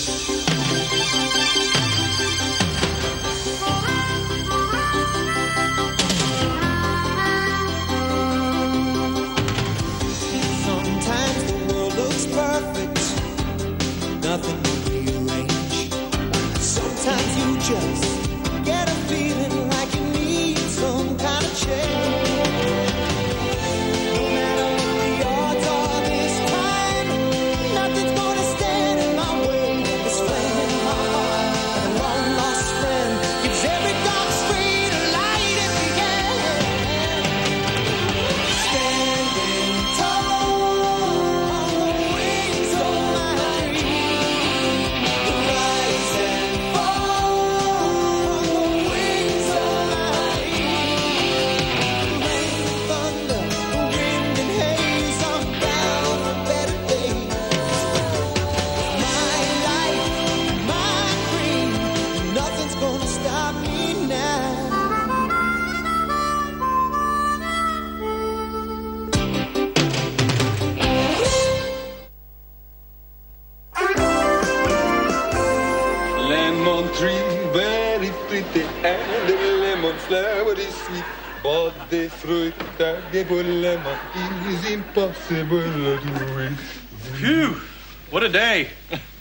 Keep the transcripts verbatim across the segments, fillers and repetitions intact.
Is impossible to do it. Phew, what a day.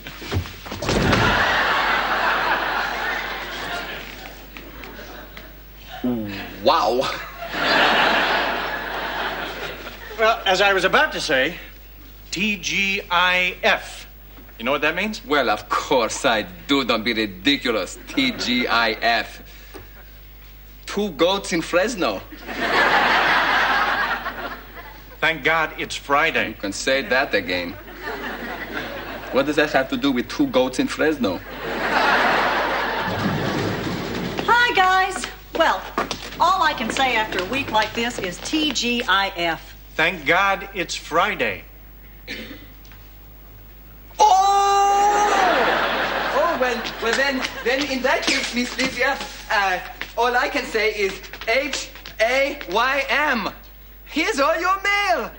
Wow. Well, as I was about to say, T G I F. You know what that means? Well, of course I do. Don't be ridiculous. T G I F. Two goats in Fresno. Thank God it's Friday. You can say that again. What does that have to do with two goats in Fresno? Hi, guys. Well, all I can say after a week like this is T G I F. Thank God it's Friday. Oh! Oh, well, well then, then in that case, Miss Lydia, uh, all I can say is H A Y M. Here's all your mail.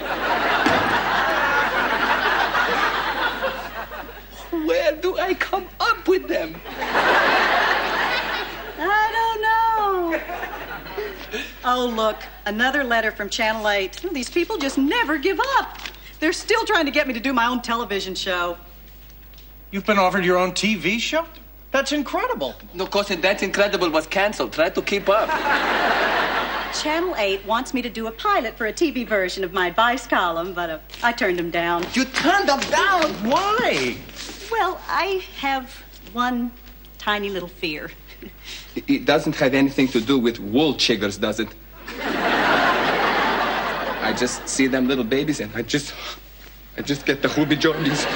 Where do I come up with them? I don't know. Oh, look, another letter from Channel eight. These people just never give up. They're still trying to get me to do my own television show. You've been offered your own T V show? That's incredible. No, cause That's Incredible was canceled. Try to keep up. Channel eight wants me to do a pilot for a T V version of my advice column, but uh, I turned them down. You turned them down? Why? Well, I have one tiny little fear. It doesn't have anything to do with wool chiggers, does it? I just see them little babies and I just... I just get the hoobie-jollies.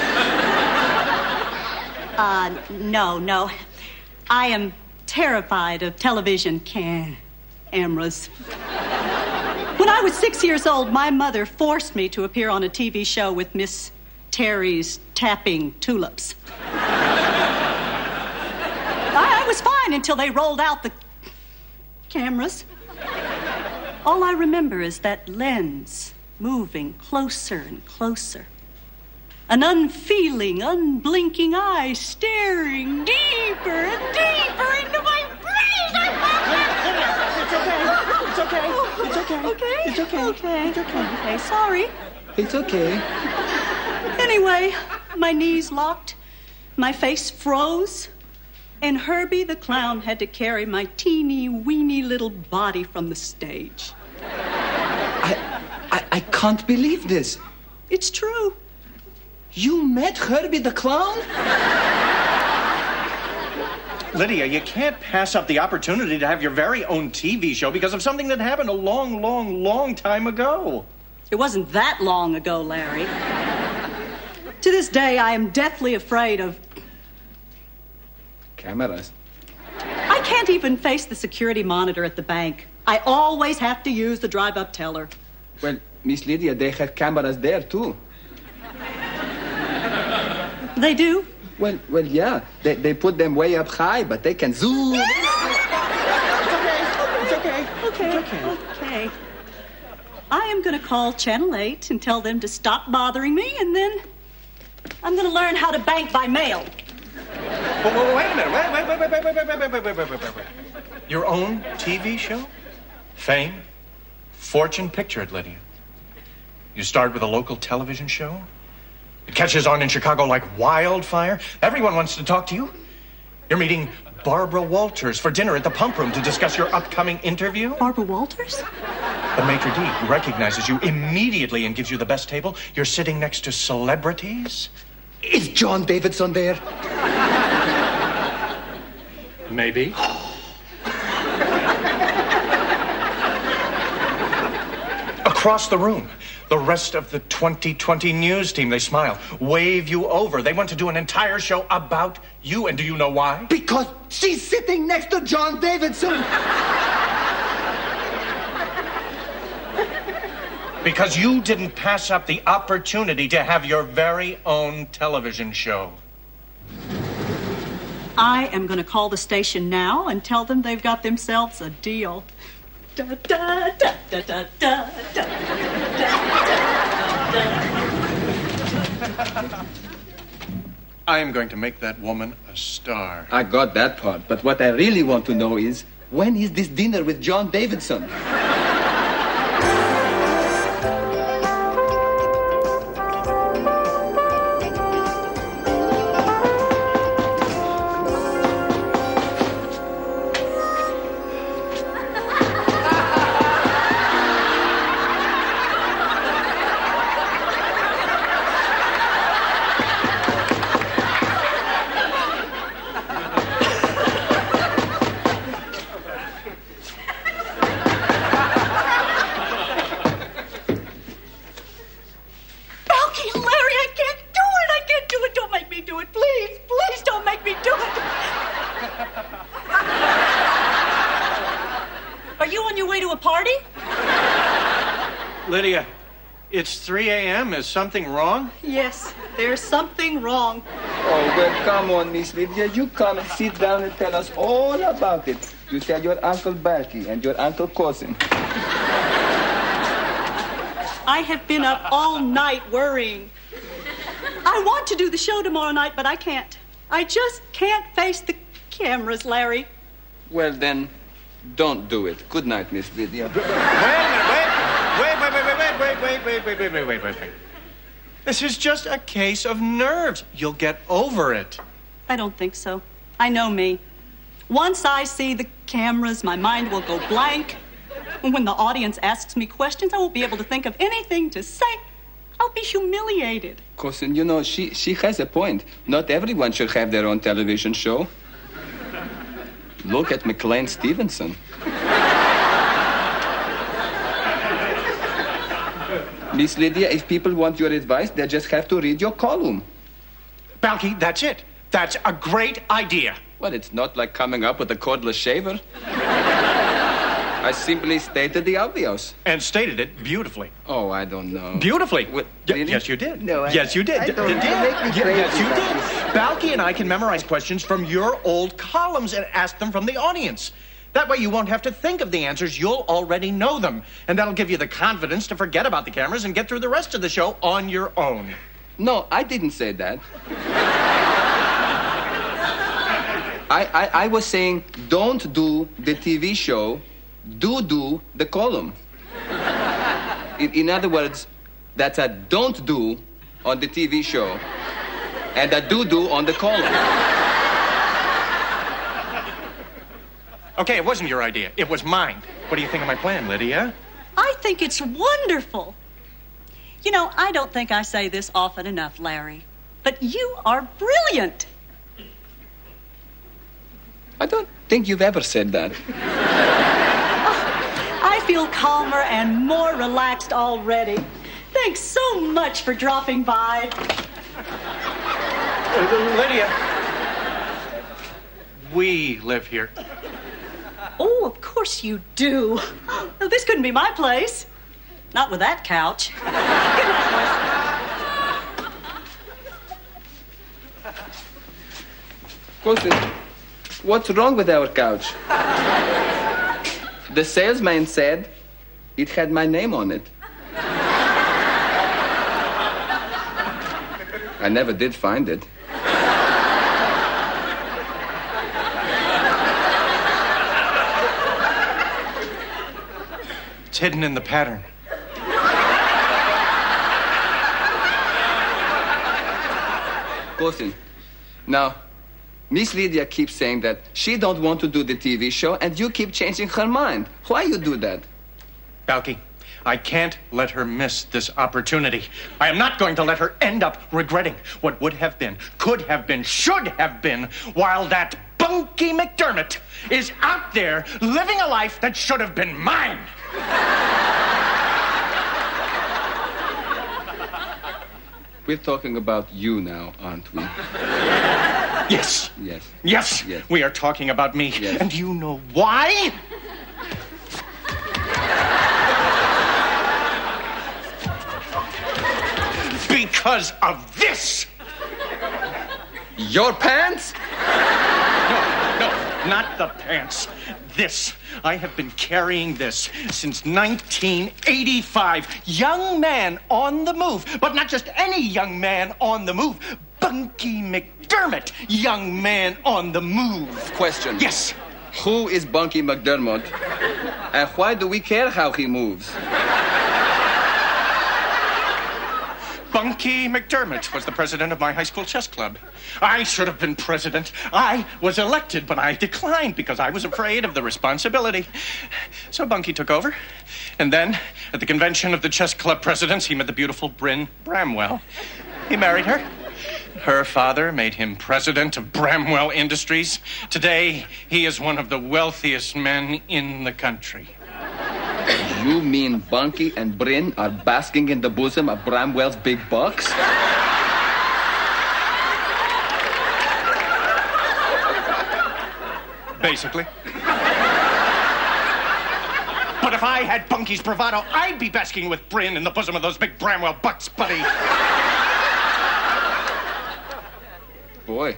Uh, no, no. I am terrified of television cameras. When I was six years old, my mother forced me to appear on a T V show with Miss Terry's Tapping Tulips. I, I was fine until they rolled out the cameras. All I remember is that lens moving closer and closer. An unfeeling, unblinking eye staring deeper and deeper into my brain. It's okay. It's okay. Okay. It's okay. Okay. It's okay. Okay, sorry. It's okay. Anyway, my knees locked, my face froze, and Herbie the clown had to carry my teeny weeny little body from the stage. I, I, I can't believe this. It's true. You met Herbie the clown? Lydia, you can't pass up the opportunity to have your very own T V show because of something that happened a long, long, long time ago. It wasn't that long ago, Larry. To this day, I am deathly afraid of... Cameras. I can't even face the security monitor at the bank. I always have to use the drive-up teller. Well, Miss Lydia, they have cameras there, too. They do? Well, well, yeah. They, they put them way up high, but they can zoom. It's okay. Okay, okay, okay. I am going to call Channel eight and tell them to stop bothering me, and then I'm going to learn how to bank by mail. But wait, wait a minute. Wait, wait, wait, wait, wait, wait, wait, wait, wait, wait, wait, wait, wait. Your own T V show? Fame? Fortune? Picture it, Lydia. You starred with a local television show? It catches on in Chicago like wildfire. Everyone wants to talk to you. You're meeting Barbara Walters for dinner at the Pump Room to discuss your upcoming interview. Barbara Walters? The maitre d' who recognizes you immediately and gives you the best table. You're sitting next to celebrities. Is John Davidson there? Maybe. Across the room, the rest of the twenty twenty news team, they smile, wave you over. They want to do an entire show about you. And do you know why? Because she's sitting next to John Davidson. Because you didn't pass up the opportunity to have your very own television show. I am going to call the station now and tell them they've got themselves a deal. Da, da, da, da, da, da, da, da. I am going to make that woman a star. I got that part, but what I really want to know is, when is this dinner with John Davidson? Lydia, it's three a.m. Is something wrong? Yes, there's something wrong. Oh, well, come on, Miss Lydia. You come and sit down and tell us all about it. You tell your Uncle Balky and your Uncle Cousin. I have been up all night worrying. I want to do the show tomorrow night, but I can't. I just can't face the cameras, Larry. Well, then, don't do it. Good night, Miss Lydia. Wait a minute, wait. Wait, wait, wait, wait, wait, wait, wait, wait, wait, wait, wait, wait, wait. This is just a case of nerves. You'll get over it. I don't think so. I know me. Once I see the cameras, my mind will go blank. And when the audience asks me questions, I won't be able to think of anything to say. I'll be humiliated. Cousin, you know, she, she has a point. Not everyone should have their own television show. Look at McLean Stevenson. Miss Lydia, if people want your advice, they just have to read your column. Balky, that's it. That's a great idea. Well, it's not like coming up with a cordless shaver. I simply stated the obvious. And stated it beautifully. Oh, I don't know. Beautifully. What, Y- really? Yes, you did. No, I- Yes, you did. I D- don't- did. you make me Y- crazy Yes, you like did. this. Balky and I can memorize questions from your old columns and ask them from the audience. That way you won't have to think of the answers. You'll already know them. And that'll give you the confidence to forget about the cameras and get through the rest of the show on your own. No, I didn't say that. I, I, I was saying, don't do the T V show, do do the column. In, in other words, that's a don't do on the T V show and a do do on the column. Okay, it wasn't your idea. It was mine. What do you think of my plan, Lydia? I think it's wonderful. You know, I don't think I say this often enough, Larry, but you are brilliant. I don't think you've ever said that. I feel calmer and more relaxed already. Thanks so much for dropping by. Uh, Lydia, we live here. Oh, of course you do. Oh, this couldn't be my place. Not with that couch. Good night, Cousin, what's wrong with our couch? The salesman said it had my name on it. I never did find it. hidden in the pattern. Listen, now, Miss Lydia keeps saying that she don't want to do the T V show, and you keep changing her mind. Why you do that? Balky, I can't let her miss this opportunity. I am not going to let her end up regretting what would have been, could have been, should have been, while that Bunky McDermott is out there living a life that should have been mine. We're talking about you now, aren't we? Yes. Yes. Yes. Yes. We are talking about me. Yes. And you know why? Because of this. Your pants? No, no, not the pants. This. I have been carrying this since nineteen eighty-five. Young man on the move. But not just any young man on the move. Bunky McDermott, young man on the move. Question. Yes. Who is Bunky McDermott? And why do we care how he moves? Bunky McDermott was the president of my high school chess club. I should have been president. I was elected, but I declined because I was afraid of the responsibility. So Bunky took over. And then, at the convention of the chess club presidents, he met the beautiful Bryn Bramwell. He married her. Her father made him president of Bramwell Industries. Today, he is one of the wealthiest men in the country. You mean Bunky and Bryn are basking in the bosom of Bramwell's big bucks? Basically. But if I had Bunky's bravado, I'd be basking with Bryn in the bosom of those big Bramwell bucks, buddy. Boy.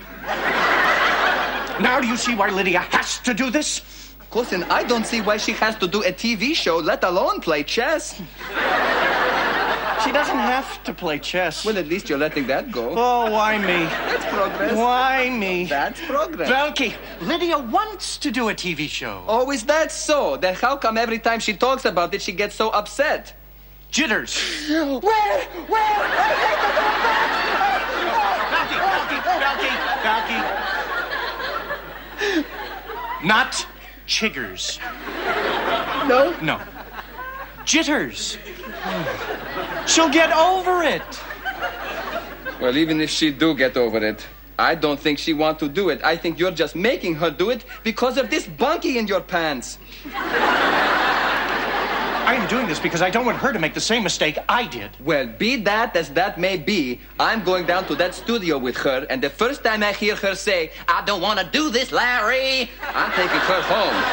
Now do you see why Lydia has to do this? Listen, I don't see why she has to do a T V show, let alone play chess. She doesn't have to play chess. Well, at least you're letting that go. Oh, why me? That's progress. Why me? That's progress. Velky, Lydia wants to do a T V show. Oh, is that so? Then how come every time she talks about it, she gets so upset? Jitters. Where? Where? I hate to do Balky, Balky, Balky, Balky. Not chiggers. No? No. Jitters. She'll get over it. Well, even if she do get over it, I don't think she want to do it. I think you're just making her do it because of this Bunky in your pants. I am doing this because I don't want her to make the same mistake I did. Well, be that as that may be, I'm going down to that studio with her, and the first time I hear her say, "I don't want to do this, Larry," I'm taking her home.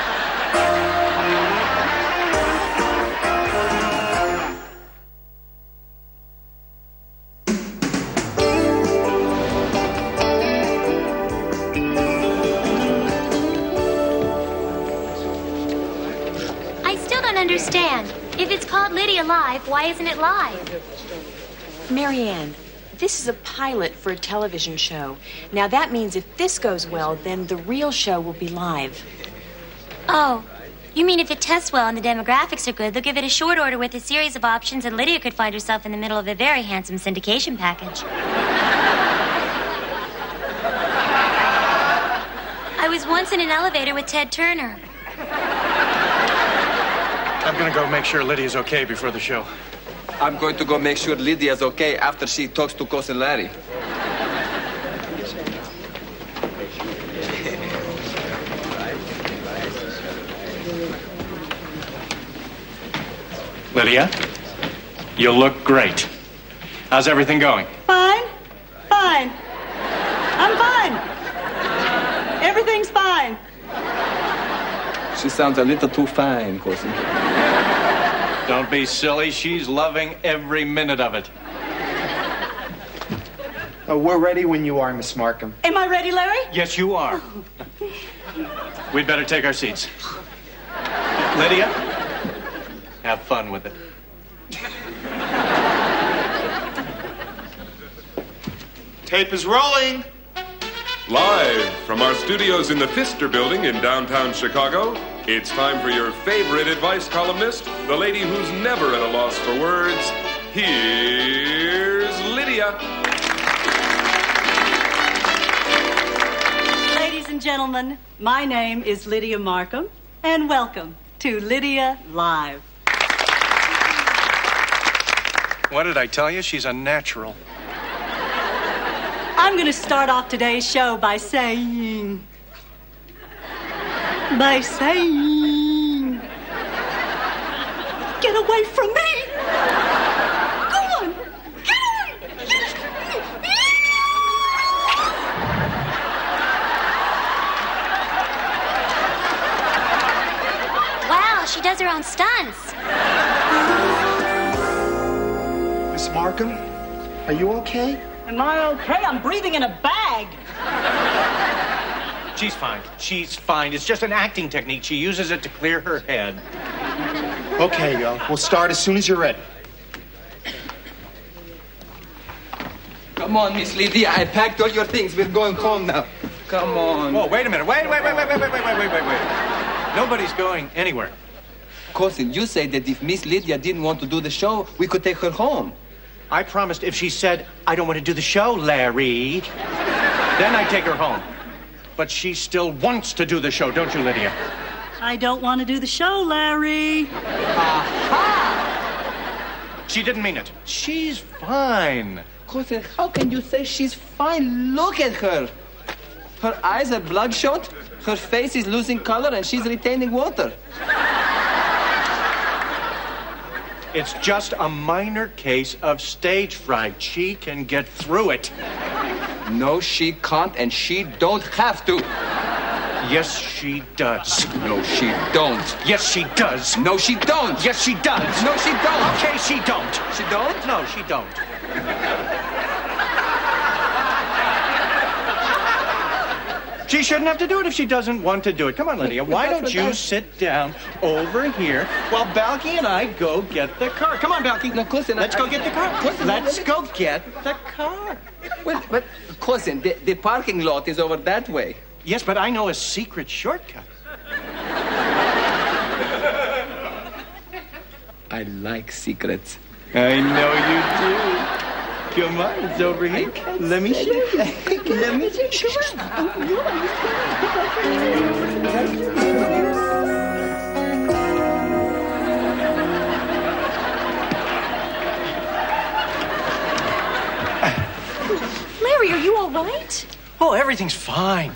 Understand. If it's called Lydia Live, why isn't it live? Marianne, this is a pilot for a television show. Now that means if this goes well, then the real show will be live. Oh, you mean if it tests well and the demographics are good, they'll give it a short order with a series of options and Lydia could find herself in the middle of a very handsome syndication package. I was once in an elevator with Ted Turner. I'm gonna go make sure Lydia's okay before the show. I'm going to go make sure Lydia's okay after she talks to Cousin Larry. Lydia, you look great. How's everything going? Fine. Fine. I'm fine. Everything's fine. She sounds a little too fine, Cousin. Don't be silly. She's loving every minute of it. Uh, we're ready when you are, Miss Markham. Am I ready, Larry? Yes, you are. We'd better take our seats. Lydia, have fun with it. Tape is rolling. Live from our studios in the Pfister Building in downtown Chicago, It's time for your favorite advice columnist, the lady who's never at a loss for words. Here's Lydia. Ladies and gentlemen, my name is Lydia Markham, and welcome to Lydia Live. What did I tell you? She's a natural. I'm going to start off today's show by saying... By saying... Get away from me! Go on! Get away! Wow, she does her own stunts. Miss Markham, are you okay? Am I okay? I'm breathing in a bag. She's fine. She's fine. It's just an acting technique. She uses it to clear her head. Okay, uh, we'll start as soon as you're ready. Come on, Miss Lydia. I packed all your things. We're going home now. Come on. Whoa, wait a minute. Wait, wait, wait, wait, wait, wait, wait, wait, wait, wait, wait. Nobody's going anywhere. Cousin, you said that if Miss Lydia didn't want to do the show, we could take her home. I promised if she said, I don't want to do the show, Larry, then I'd take her home. But she still wants to do the show, don't you, Lydia? I don't want to do the show, Larry. Aha! She didn't mean it. She's fine. Cousin, how can you say she's fine? Look at her. Her eyes are bloodshot, her face is losing color, and she's retaining water. It's just a minor case of stage fright. She can get through it. No, she can't, and she don't have to. Yes, she does. No, she don't. Yes, she does. No, she don't. Yes, she does. No, she don't. Okay, she don't. She don't? No, she don't. She shouldn't have to do it if she doesn't want to do it. Come on, Lydia. Why don't you sit down over here while Balky and I go get the car? Come on, Balky. No, cousin, Let's I- go get the car. Cousin, Let's I- go get the car. Well, but, cousin, the, the parking lot is over that way. Yes, but I know a secret shortcut. I like secrets. I know you do. Come on, it's over here. Let me show you. Let me show you. Larry, are you all right? Oh, everything's fine.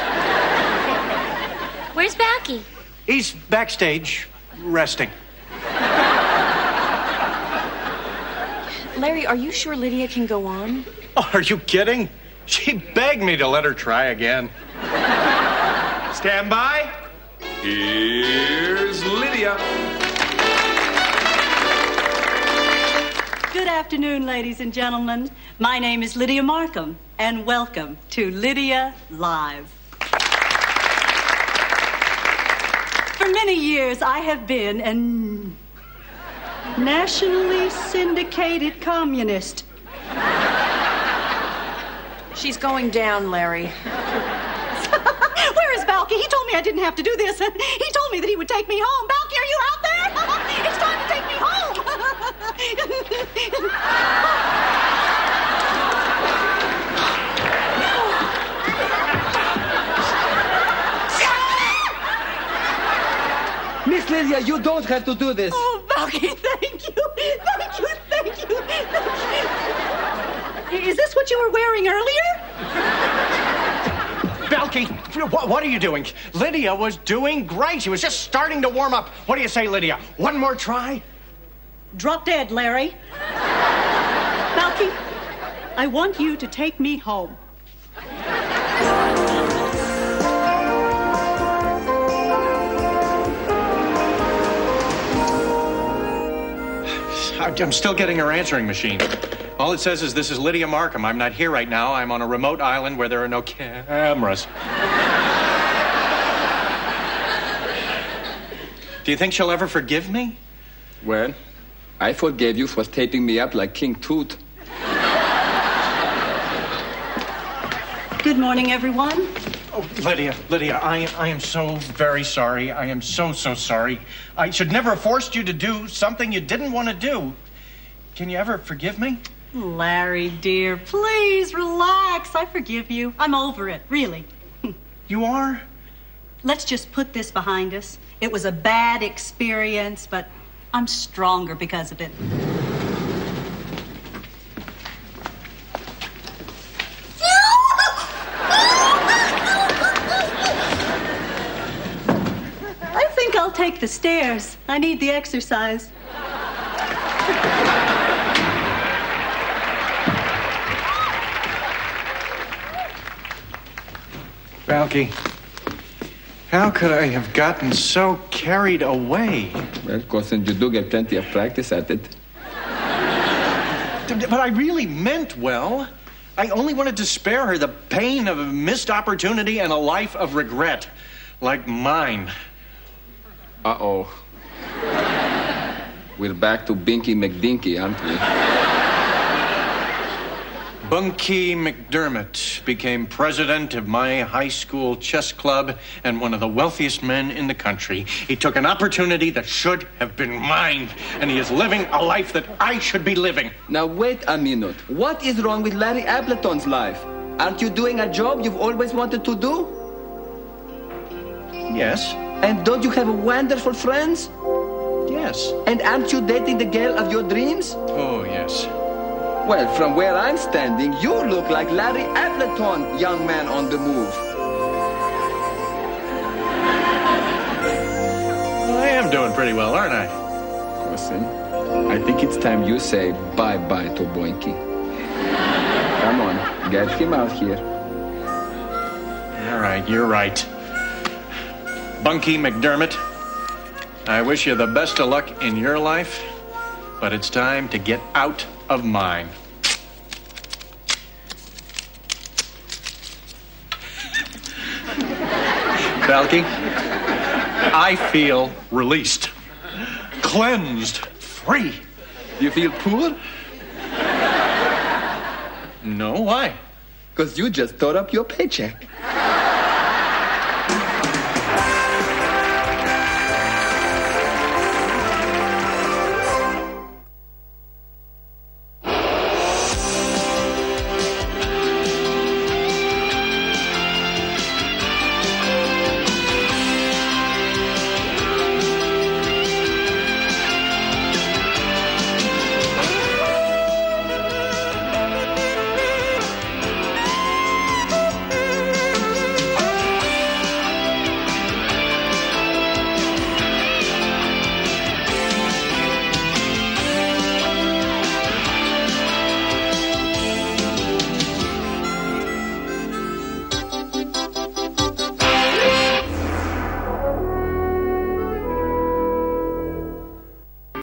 Where's Balky? He's backstage, resting. Larry, are you sure Lydia can go on? Oh, are you kidding? She begged me to let her try again. Stand by. Here's Lydia. Good afternoon, ladies and gentlemen. My name is Lydia Markham, and welcome to Lydia Live. For many years, I have been an nationally syndicated communist. She's going down, Larry. Where is Balky? He told me I didn't have to do this. He told me that he would take me home. Balky, are you out there? It's time to take me home. Miss Lydia, you don't have to do this. Oh, Balky, thank you. Thank you, thank you, thank you. Is this what you were wearing earlier? Balky, what, what are you doing? Lydia was doing great. She was just starting to warm up. What do you say, Lydia? One more try? Drop dead, Larry. Balky, I want you to take me home. I'm still getting her answering machine. All it says is, this is Lydia Markham. I'm not here right now. I'm on a remote island where there are no cameras. Do you think she'll ever forgive me? Well, I forgave you for taping me up like King Tut. Good morning, everyone. Oh, Lydia, Lydia, I, I am so very sorry. I am so, so sorry. I should never have forced you to do something you didn't want to do. Can you ever forgive me? Larry, dear, please relax. I forgive you. I'm over it, really. You are? Let's just put this behind us. It was a bad experience, but I'm stronger because of it. I think I'll take the stairs. I need the exercise. Balky, how could I have gotten so carried away? Well, because you do get plenty of practice at it. But I really meant well. I only wanted to spare her the pain of a missed opportunity and a life of regret, like mine. Uh-oh. We're back to Binky McDinky, aren't we? Bunky McDermott became president of my high school chess club and one of the wealthiest men in the country. He took an opportunity that should have been mine, and he is living a life that I should be living. Now, wait a minute. What is wrong with Larry Appleton's life? Aren't you doing a job you've always wanted to do? Yes. And don't you have wonderful friends? Yes. And aren't you dating the girl of your dreams? Oh, yes. Well, from where I'm standing, you look like Larry Appleton, young man on the move. Well, I am doing pretty well, aren't I? Cousin, I think it's time you say bye-bye to Boinky. Come on, get him out here. All right, you're right. Bunky McDermott, I wish you the best of luck in your life, but it's time to get out of mine. Balky, I feel released, cleansed, free. You feel poor? No, why? Because you just tore up your paycheck.